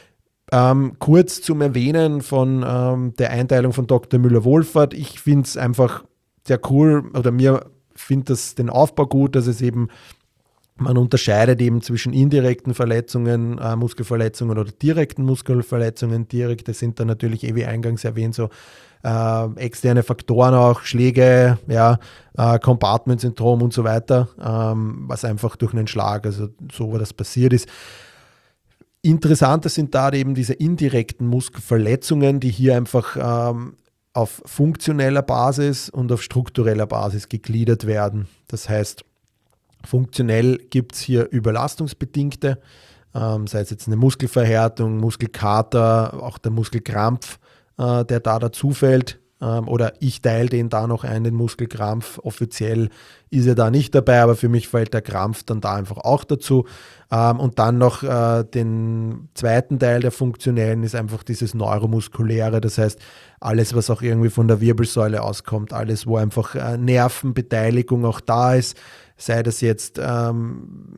Ähm, kurz zum Erwähnen von ähm, der Einteilung von Doktor Müller-Wohlfahrt. Ich finde es einfach sehr cool oder mir finde das den Aufbau gut, dass es eben, man unterscheidet eben zwischen indirekten Verletzungen, äh, Muskelverletzungen oder direkten Muskelverletzungen. Direkte sind dann natürlich, eh wie eingangs erwähnt, so äh, externe Faktoren auch, Schläge, ja, äh, Compartment-Syndrom und so weiter, ähm, was einfach durch einen Schlag, also so, wo das passiert ist. Interessanter sind da eben diese indirekten Muskelverletzungen, die hier einfach ähm, auf funktioneller Basis und auf struktureller Basis gegliedert werden. Das heißt, funktionell gibt es hier überlastungsbedingte, ähm, sei es jetzt eine Muskelverhärtung, Muskelkater, auch der Muskelkrampf, äh, der da dazu fällt. Ähm, oder ich teile den da noch ein, den Muskelkrampf. Offiziell ist er da nicht dabei, aber für mich fällt der Krampf dann da einfach auch dazu. Ähm, und dann noch äh, den zweiten Teil der funktionellen ist einfach dieses Neuromuskuläre, das heißt alles, was auch irgendwie von der Wirbelsäule auskommt, alles, wo einfach äh, Nervenbeteiligung auch da ist, sei das jetzt ähm,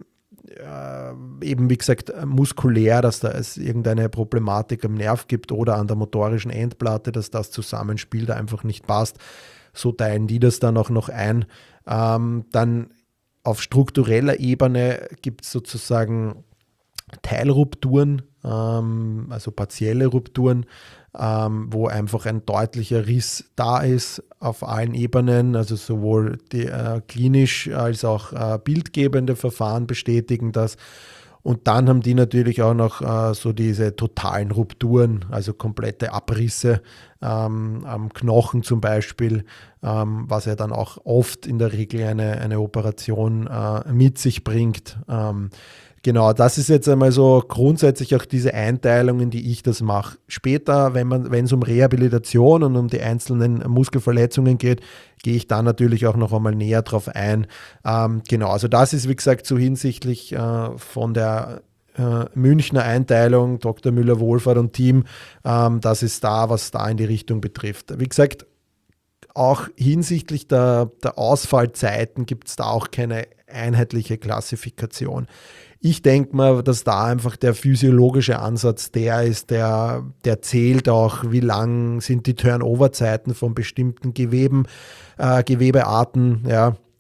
äh, eben wie gesagt muskulär, dass da es irgendeine Problematik am Nerv gibt oder an der motorischen Endplatte, dass das Zusammenspiel da einfach nicht passt. So teilen die das dann auch noch ein. Ähm, dann auf struktureller Ebene gibt es sozusagen Teilrupturen, ähm, also partielle Rupturen, ähm, wo einfach ein deutlicher Riss da ist auf allen Ebenen, also sowohl die, äh, klinisch als auch äh, bildgebende Verfahren bestätigen das. Und dann haben die natürlich auch noch äh, so diese totalen Rupturen, also komplette Abrisse ähm, am Knochen zum Beispiel, ähm, was ja dann auch oft in der Regel eine, eine Operation äh, mit sich bringt. Ähm, Genau, das ist jetzt einmal so grundsätzlich auch diese Einteilungen, die ich das mache. Später, wenn man, wenn es um Rehabilitation und um die einzelnen Muskelverletzungen geht, gehe ich da natürlich auch noch einmal näher drauf ein. Ähm, genau, also das ist wie gesagt so hinsichtlich äh, von der äh, Münchner Einteilung, Doktor Müller-Wohlfahrt und Team, ähm, das ist da, was da in die Richtung betrifft. Wie gesagt, auch hinsichtlich der, der Ausfallzeiten gibt es da auch keine einheitliche Klassifikation. Ich denke mal, dass da einfach der physiologische Ansatz der ist, der, der zählt auch, wie lang sind die Turnover-Zeiten von bestimmten Geweben, äh, Gewebearten, ja.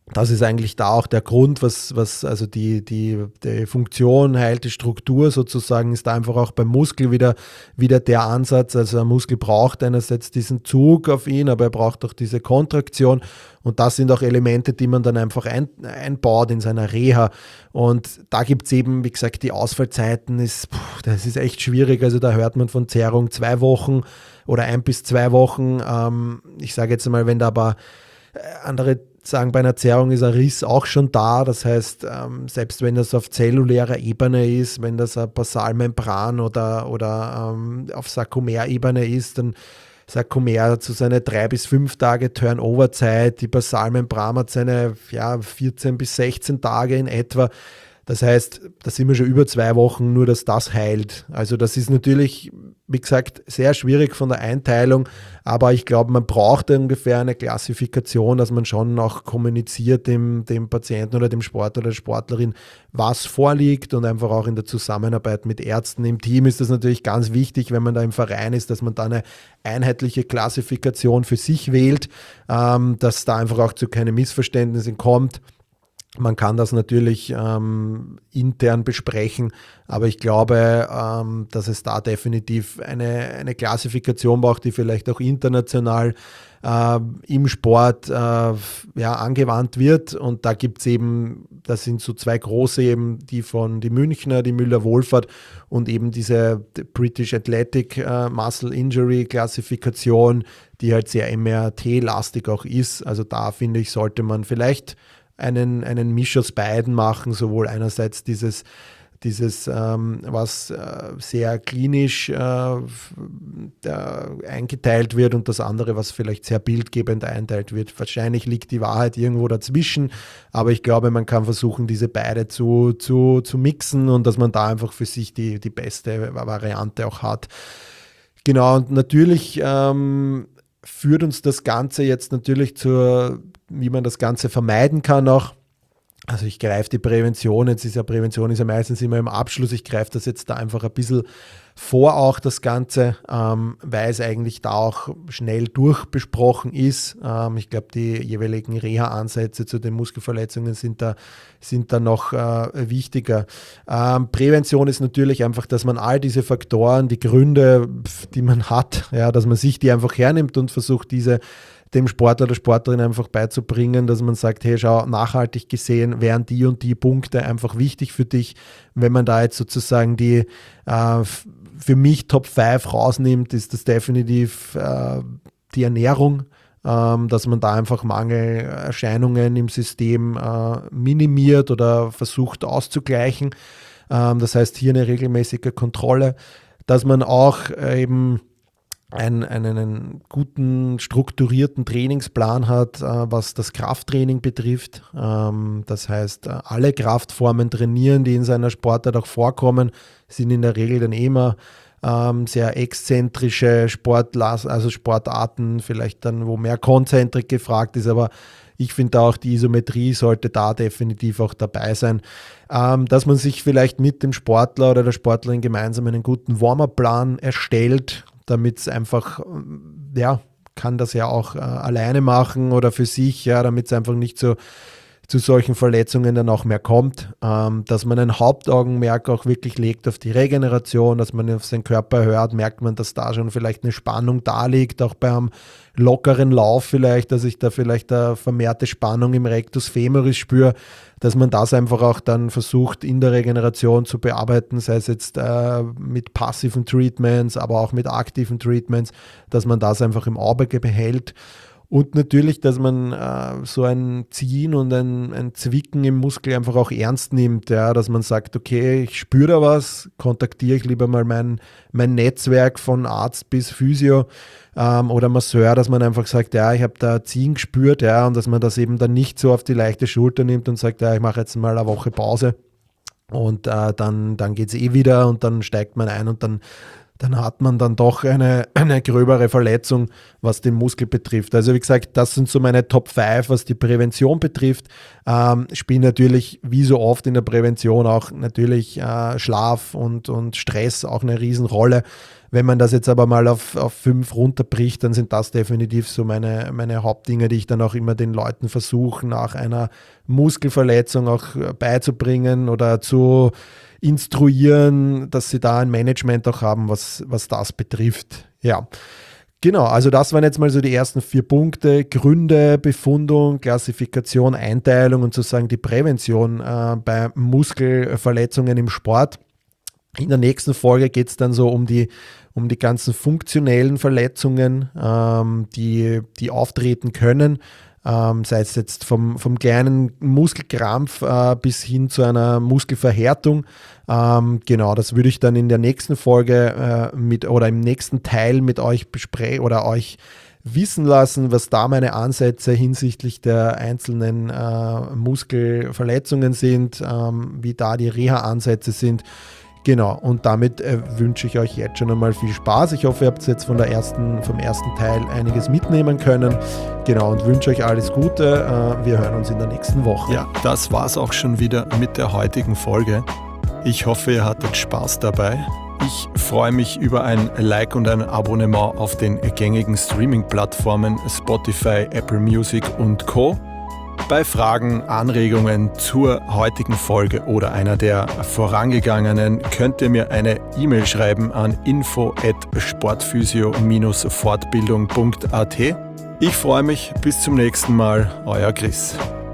Das ist eigentlich da auch der Grund, was, was also die, die, die Funktion heilt die Struktur sozusagen, ist da einfach auch beim Muskel wieder, wieder der Ansatz. Also ein Muskel braucht einerseits diesen Zug auf ihn, aber er braucht auch diese Kontraktion. Und das sind auch Elemente, die man dann einfach ein, einbaut in seiner Reha. Und da gibt es eben, wie gesagt, die Ausfallzeiten, ist, puh, das ist echt schwierig. Also da hört man von Zerrung zwei Wochen oder ein bis zwei Wochen. Ähm, ich sage jetzt mal, wenn da aber andere sagen, bei einer Zerrung ist ein Riss auch schon da. Das heißt, ähm, selbst wenn das auf zellulärer Ebene ist, wenn das eine Basalmembran oder, oder ähm, auf Sarkomerebene ist, dann Sarkomer hat so seine drei bis fünf Tage Turnover-Zeit. Die Basalmembran hat seine ja, vierzehn bis sechzehn Tage in etwa. Das heißt, da sind wir schon über zwei Wochen, nur dass das heilt. Also das ist natürlich, wie gesagt, sehr schwierig von der Einteilung, aber ich glaube, man braucht ungefähr eine Klassifikation, dass man schon auch kommuniziert dem, dem Patienten oder dem Sportler oder der Sportlerin, was vorliegt, und einfach auch in der Zusammenarbeit mit Ärzten im Team ist das natürlich ganz wichtig, wenn man da im Verein ist, dass man da eine einheitliche Klassifikation für sich wählt, ähm, dass da einfach auch zu keinen Missverständnissen kommt. Man kann das natürlich ähm, intern besprechen, aber ich glaube, ähm, dass es da definitiv eine, eine Klassifikation braucht, die vielleicht auch international äh, im Sport äh, ja, angewandt wird. Und da gibt es eben, das sind so zwei große eben, die von die Münchner, die Müller-Wohlfahrt und eben diese British Athletic äh, Muscle Injury Klassifikation, die halt sehr M R T-lastig auch ist. Also da finde ich, sollte man vielleicht einen, einen Misch aus beiden machen, sowohl einerseits dieses, dieses ähm, was äh, sehr klinisch äh, eingeteilt wird, und das andere, was vielleicht sehr bildgebend einteilt wird. Wahrscheinlich liegt die Wahrheit irgendwo dazwischen, aber ich glaube, man kann versuchen, diese beide zu, zu, zu mixen, und dass man da einfach für sich die, die beste Variante auch hat. Genau, und natürlich ähm, führt uns das Ganze jetzt natürlich zur, wie man das Ganze vermeiden kann auch. Also ich greife die Prävention, jetzt ist ja Prävention ist ja meistens immer im Abschluss, ich greife das jetzt da einfach ein bisschen vor auch das Ganze, ähm, weil es eigentlich da auch schnell durchbesprochen ist. Ähm, ich glaube, die jeweiligen Reha-Ansätze zu den Muskelverletzungen sind da, sind da noch äh, wichtiger. Ähm, Prävention ist natürlich einfach, dass man all diese Faktoren, die Gründe, die man hat, ja, dass man sich die einfach hernimmt und versucht, diese dem Sportler oder Sportlerin einfach beizubringen, dass man sagt, hey, schau, nachhaltig gesehen wären die und die Punkte einfach wichtig für dich. Wenn man da jetzt sozusagen die äh, für mich Top fünf rausnimmt, ist das definitiv äh, die Ernährung, ähm, dass man da einfach Mangelerscheinungen im System äh, minimiert oder versucht auszugleichen. Ähm, das heißt, hier eine regelmäßige Kontrolle, dass man auch äh, eben Einen, einen guten, strukturierten Trainingsplan hat, äh, was das Krafttraining betrifft. Ähm, das heißt, äh, alle Kraftformen trainieren, die in seiner Sportart auch vorkommen, sind in der Regel dann immer ähm, sehr exzentrische Sportlas- also Sportarten, vielleicht dann, wo mehr Konzentrik gefragt ist, aber ich finde auch, die Isometrie sollte da definitiv auch dabei sein. Ähm, dass man sich vielleicht mit dem Sportler oder der Sportlerin gemeinsam einen guten Warm-up-Plan erstellt, damit es einfach, ja, kann das ja auch äh, alleine machen oder für sich, ja, damit es einfach nicht so zu solchen Verletzungen dann auch mehr kommt, ähm, dass man ein Hauptaugenmerk auch wirklich legt auf die Regeneration, dass man auf seinen Körper hört, merkt man, dass da schon vielleicht eine Spannung da liegt, auch beim lockeren Lauf vielleicht, dass ich da vielleicht eine vermehrte Spannung im Rectus femoris spüre, dass man das einfach auch dann versucht in der Regeneration zu bearbeiten, sei es jetzt äh, mit passiven Treatments, aber auch mit aktiven Treatments, dass man das einfach im Auge behält. Und natürlich, dass man äh, so ein Ziehen und ein, ein Zwicken im Muskel einfach auch ernst nimmt, ja, dass man sagt, okay, ich spüre da was, kontaktiere ich lieber mal mein, mein Netzwerk von Arzt bis Physio ähm, oder Masseur, dass man einfach sagt, ja, ich habe da Ziehen gespürt, ja, und dass man das eben dann nicht so auf die leichte Schulter nimmt und sagt, ja, ich mache jetzt mal eine Woche Pause und äh, dann, dann geht es eh wieder und dann steigt man ein und dann dann hat man dann doch eine, eine gröbere Verletzung, was den Muskel betrifft. Also wie gesagt, das sind so meine Top fünf, was die Prävention betrifft. Ähm, spielen natürlich, wie so oft in der Prävention, auch natürlich äh, Schlaf und, und Stress auch eine Riesenrolle. Wenn man das jetzt aber mal auf, auf fünf runterbricht, dann sind das definitiv so meine, meine Hauptdinge, die ich dann auch immer den Leuten versuche, nach einer Muskelverletzung auch beizubringen oder zu instruieren, dass sie da ein Management auch haben, was, was das betrifft. Ja. Genau, also das waren jetzt mal so die ersten vier Punkte: Gründe, Befundung, Klassifikation, Einteilung und sozusagen die Prävention äh, bei Muskelverletzungen im Sport. In der nächsten Folge geht es dann so um die, um die ganzen funktionellen Verletzungen, ähm, die, die auftreten können, ähm, sei es jetzt vom, vom kleinen Muskelkrampf äh, bis hin zu einer Muskelverhärtung. Ähm, genau, das würde ich dann in der nächsten Folge äh, mit oder im nächsten Teil mit euch besprechen oder euch wissen lassen, was da meine Ansätze hinsichtlich der einzelnen äh, Muskelverletzungen sind, ähm, wie da die Reha-Ansätze sind. Genau, und damit äh, wünsche ich euch jetzt schon einmal viel Spaß. Ich hoffe, ihr habt jetzt von der ersten, vom ersten Teil einiges mitnehmen können. Genau, und wünsche euch alles Gute. Äh, wir hören uns in der nächsten Woche. Ja, das war's auch schon wieder mit der heutigen Folge. Ich hoffe, ihr hattet Spaß dabei. Ich freue mich über ein Like und ein Abonnement auf den gängigen Streaming-Plattformen Spotify, Apple Music und Co. Bei Fragen, Anregungen zur heutigen Folge oder einer der vorangegangenen könnt ihr mir eine E-Mail schreiben an info at sportphysio Bindestrich fortbildung punkt at. Ich freue mich, bis zum nächsten Mal, euer Chris.